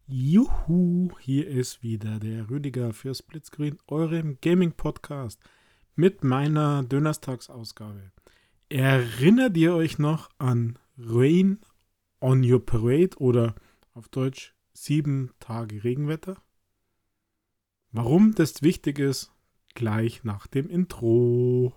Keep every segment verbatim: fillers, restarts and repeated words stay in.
Juhu, hier ist wieder der Rüdiger für Splitscreen, eurem Gaming-Podcast mit meiner Donnerstagsausgabe. Erinnert ihr euch noch an Rain on Your Parade oder auf Deutsch sieben Tage Regenwetter? Warum das wichtig ist, gleich nach dem Intro.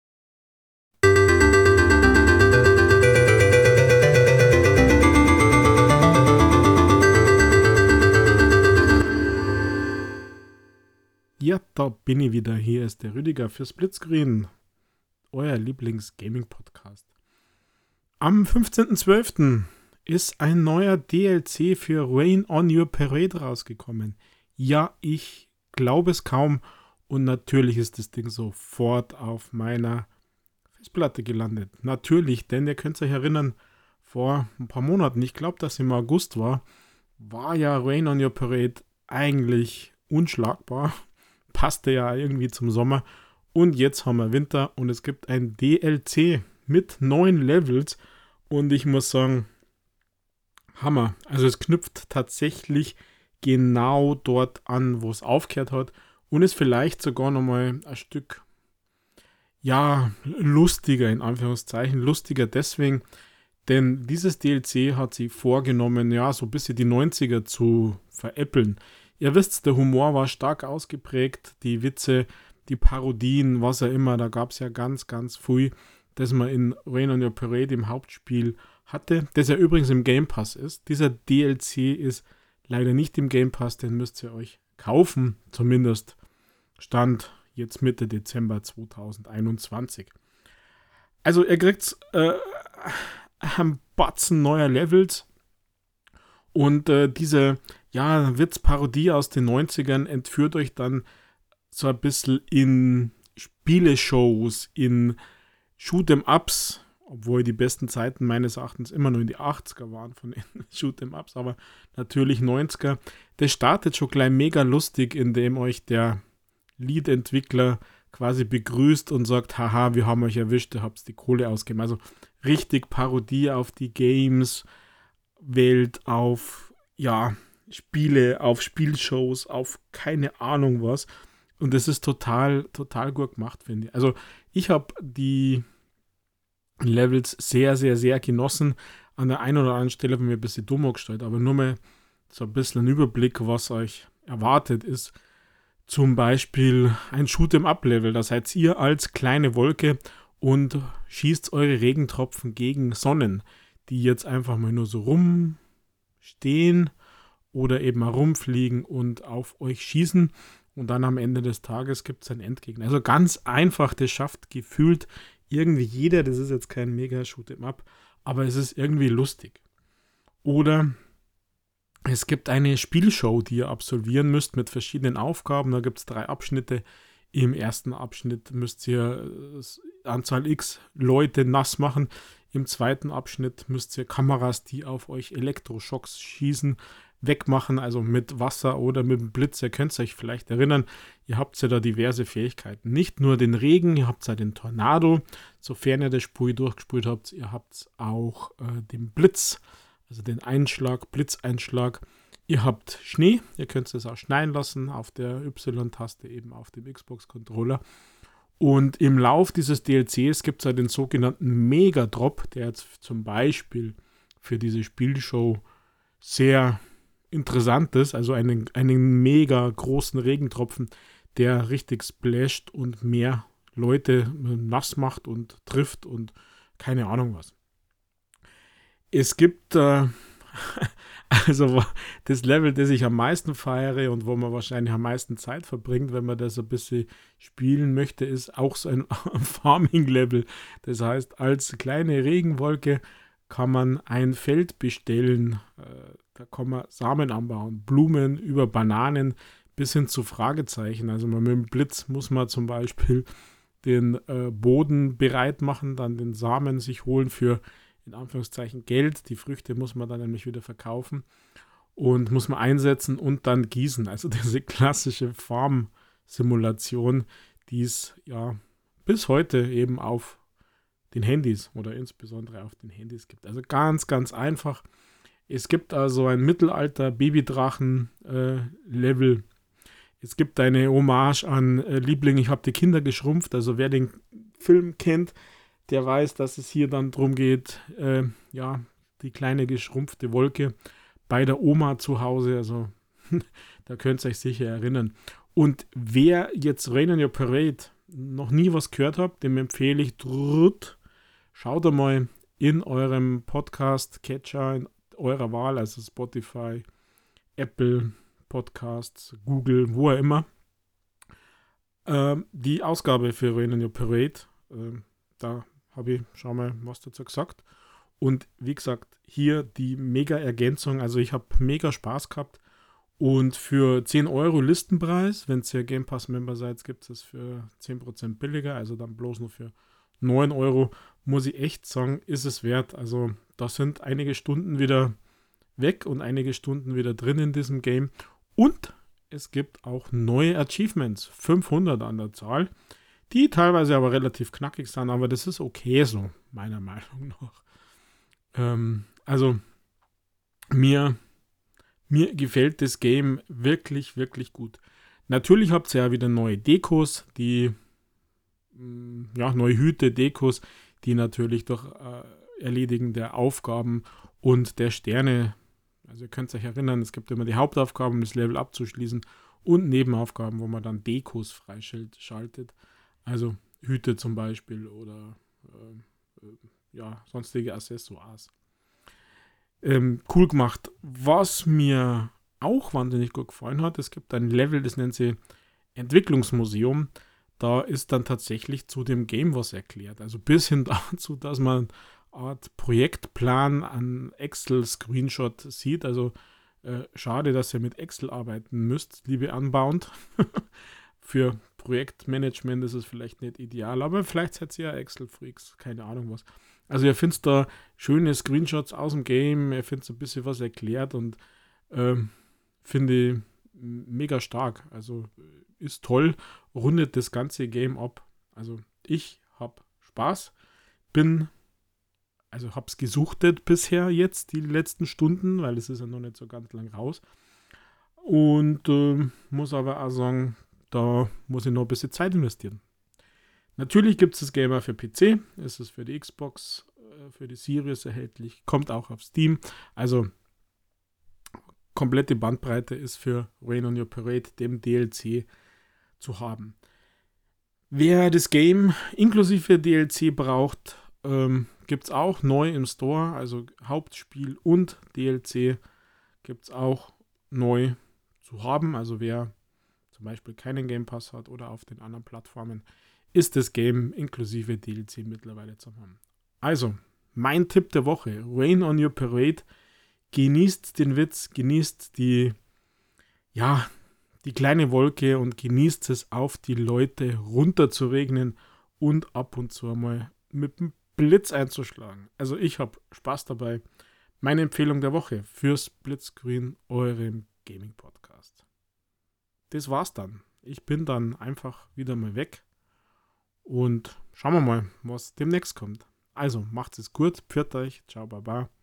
Ja, da bin ich wieder. Hier ist der Rüdiger für Splitscreen, euer Lieblings-Gaming-Podcast. Am fünfzehnten zwölften ist ein neuer D L C für Rain on Your Parade rausgekommen. Ja, ich glaube es kaum und natürlich ist das Ding sofort auf meiner Festplatte gelandet. Natürlich, denn ihr könnt euch erinnern, vor ein paar Monaten, ich glaube, dass im August war, war ja Rain on Your Parade eigentlich unschlagbar. Passte ja irgendwie zum Sommer. Und jetzt haben wir Winter und es gibt ein D L C mit neun Levels. Und ich muss sagen, Hammer. Also es knüpft tatsächlich genau dort an, wo es aufgehört hat. Und ist vielleicht sogar nochmal ein Stück, ja, lustiger in Anführungszeichen. Lustiger deswegen, denn dieses D L C hat sich vorgenommen, ja, so ein bisschen die neunziger zu veräppeln. Ihr wisst, der Humor war stark ausgeprägt, die Witze, die Parodien, was auch immer, da gab es ja ganz, ganz viel, das man in Rain on Your Parade im Hauptspiel hatte, das ja übrigens im Game Pass ist. Dieser D L C ist leider nicht im Game Pass, den müsst ihr euch kaufen, zumindest Stand jetzt Mitte Dezember zweitausendeinundzwanzig. Also ihr kriegt äh, einen Batzen neuer Levels und äh, diese ja, Witzparodie aus den neunzigern entführt euch dann so ein bisschen in Spieleshows, in Shoot'em-Ups, obwohl die besten Zeiten meines Erachtens immer nur in die achtziger waren von den Shoot'em-Ups, aber natürlich neunziger. Das startet schon gleich mega lustig, indem euch der Lead-Entwickler quasi begrüßt und sagt, haha, wir haben euch erwischt, ihr habt die Kohle ausgegeben. Also richtig Parodie auf die Games-Welt, auf, ja, Spiele, auf Spielshows, auf keine Ahnung was. Und das ist total, total gut gemacht, finde ich. Also ich habe die Levels sehr, sehr, sehr genossen. An der einen oder anderen Stelle habe ich mir ein bisschen dumm gestellt, aber nur mal so ein bisschen ein Überblick, was euch erwartet ist. Zum Beispiel ein Shoot'em-up-Level. Da seid ihr als kleine Wolke und schießt eure Regentropfen gegen Sonnen, die jetzt einfach mal nur so rumstehen oder eben herumfliegen und auf euch schießen. Und dann am Ende des Tages gibt es einen Endgegner. Also ganz einfach, das schafft gefühlt irgendwie jeder. Das ist jetzt kein mega Shoot'em-up, aber es ist irgendwie lustig. Oder es gibt eine Spielshow, die ihr absolvieren müsst mit verschiedenen Aufgaben. Da gibt es drei Abschnitte. Im ersten Abschnitt müsst ihr Anzahl X Leute nass machen. Im zweiten Abschnitt müsst ihr Kameras, die auf euch Elektroschocks schießen, wegmachen, also mit Wasser oder mit dem Blitz. Ihr könnt euch vielleicht erinnern, ihr habt ja da diverse Fähigkeiten. Nicht nur den Regen, ihr habt ja den Tornado, sofern ihr das Spiel durchgespielt habt. Ihr habt auch äh, den Blitz, also den Einschlag, Blitzeinschlag. Ihr habt Schnee, ihr könnt es auch schneien lassen auf der Y-Taste, eben auf dem Xbox-Controller. Und im Lauf dieses D L Cs gibt es ja den sogenannten Mega-Drop, der jetzt zum Beispiel für diese Spielshow sehr interessant ist, also einen, einen mega großen Regentropfen, der richtig splasht und mehr Leute nass macht und trifft und keine Ahnung was. Es gibt äh, also das Level, das ich am meisten feiere und wo man wahrscheinlich am meisten Zeit verbringt, wenn man das ein bisschen spielen möchte, ist auch so ein Farming-Level. Das heißt, als kleine Regenwolke kann man ein Feld bestellen, da kann man Samen anbauen, Blumen über Bananen bis hin zu Fragezeichen. Also mit dem Blitz muss man zum Beispiel den äh, Boden bereit machen, dann den Samen sich holen für in Anführungszeichen Geld. Die Früchte muss man dann nämlich wieder verkaufen und muss man einsetzen und dann gießen. Also diese klassische Farm-Simulation, die es ja bis heute eben auf den Handys oder insbesondere auf den Handys gibt. Also ganz, ganz einfach. Es gibt also ein Mittelalter-Babydrachen-Level. Es gibt eine Hommage an äh, Liebling, ich habe die Kinder geschrumpft. Also wer den Film kennt, der weiß, dass es hier dann darum geht, äh, ja, die kleine geschrumpfte Wolke bei der Oma zu Hause. Also da könnt ihr euch sicher erinnern. Und wer jetzt Rain on Your Parade noch nie was gehört hat, dem empfehle ich, drrrt, schaut einmal in eurem Podcast-Catcher, in eurer Wahl, also Spotify, Apple Podcasts, Google, wo auch immer, ähm, die Ausgabe für Rain on Your Parade. Ähm, da habe ich schon mal was dazu gesagt. Und wie gesagt, hier die Mega-Ergänzung. Also ich habe mega Spaß gehabt. Und für zehn Euro Listenpreis, wenn ihr Game Pass-Member seid, gibt es es für zehn Prozent billiger. Also dann bloß nur für neun Euro. Muss ich echt sagen, ist es wert. Also da sind einige Stunden wieder weg und einige Stunden wieder drin in diesem Game. Und es gibt auch neue Achievements, fünfhundert an der Zahl, die teilweise aber relativ knackig sind, aber das ist okay so, meiner Meinung nach. Ähm, also, mir, mir gefällt das Game wirklich, wirklich gut. Natürlich habt ihr ja wieder neue Dekos, die, ja, neue Hüte, Dekos, die natürlich durch äh, Erledigen der Aufgaben und der Sterne, also ihr könnt euch erinnern, es gibt immer die Hauptaufgaben, um das Level abzuschließen und Nebenaufgaben, wo man dann Dekos freischaltet. Also Hüte zum Beispiel oder äh, äh, ja, sonstige Accessoires. Ähm, cool gemacht. Was mir auch wahnsinnig gut gefallen hat, es gibt ein Level, das nennt sich Entwicklungsmuseum. Da ist dann tatsächlich zu dem Game was erklärt. Also bis hin dazu, dass man Art Projektplan an Excel-Screenshot sieht. Also äh, schade, dass ihr mit Excel arbeiten müsst, liebe Unbound. Für Projektmanagement ist es vielleicht nicht ideal, aber vielleicht seid ihr ja Excel-Freaks, keine Ahnung was. Also ihr findet da schöne Screenshots aus dem Game, ihr findet ein bisschen was erklärt und ähm, finde ich mega stark. Also ist toll, rundet das ganze Game ab. Also ich habe Spaß, bin Also habe es gesuchtet bisher jetzt, die letzten Stunden, weil es ist ja noch nicht so ganz lang raus. Und äh, muss aber auch sagen, da muss ich noch ein bisschen Zeit investieren. Natürlich gibt es das Game auch für P C, es ist für die Xbox, äh, für die Series erhältlich, kommt auch auf Steam. Also komplette Bandbreite ist für Rain on Your Parade, dem D L C, zu haben. Wer das Game inklusive D L C braucht, ähm, gibt es auch neu im Store, also Hauptspiel und D L C gibt es auch neu zu haben. Also wer zum Beispiel keinen Game Pass hat oder auf den anderen Plattformen, ist das Game inklusive D L C mittlerweile zu haben. Also, mein Tipp der Woche, Rain on Your Parade, genießt den Witz, genießt die, ja, die kleine Wolke und genießt es, auf die Leute runter zu regnen und ab und zu einmal mit dem Blitz einzuschlagen. Also ich habe Spaß dabei. Meine Empfehlung der Woche für Splitscreen, eurem Gaming-Podcast. Das war's dann. Ich bin dann einfach wieder mal weg und schauen wir mal, was demnächst kommt. Also macht's es gut, pfiat euch, ciao, baba.